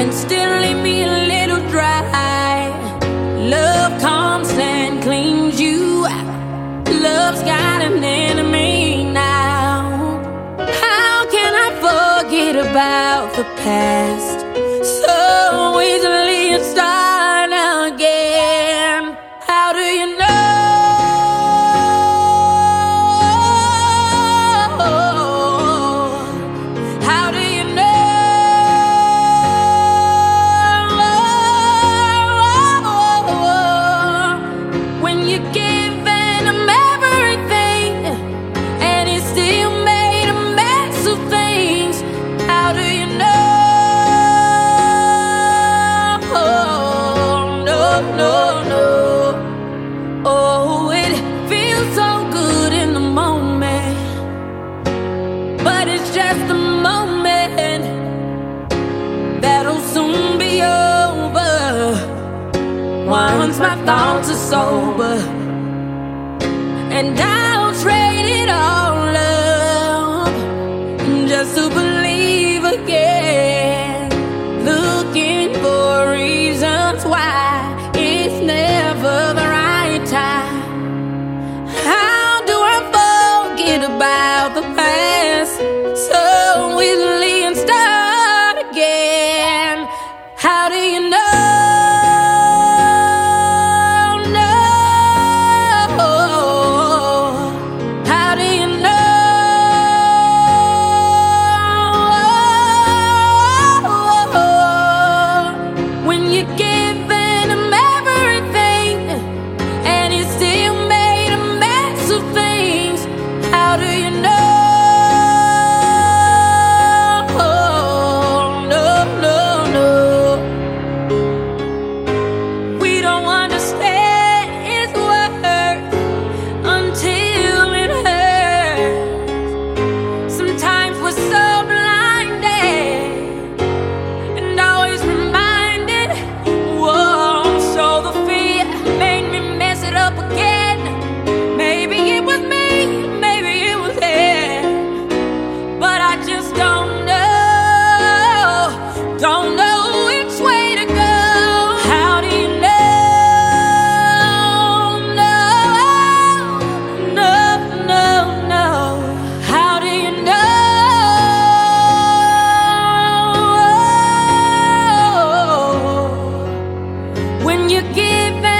and still leave me a little dry. Love comes and cleans you out. Love's got an enemy now. How can I forget about the past so easily and start again? How do you know? How do you know? When you're giving him everything and he still made a mess of things. How do you know? No, no, no. Oh, it feels so good in the moment, but it's just a moment that'll soon be over once my thoughts are sober. And I'll trade it all up just to believe again, looking for reasons why it's never the right time. How do I forget about the past so easily and start again? How do you know? Don't know which way to go. How do you know? No, no, no, no. How do you know? When you give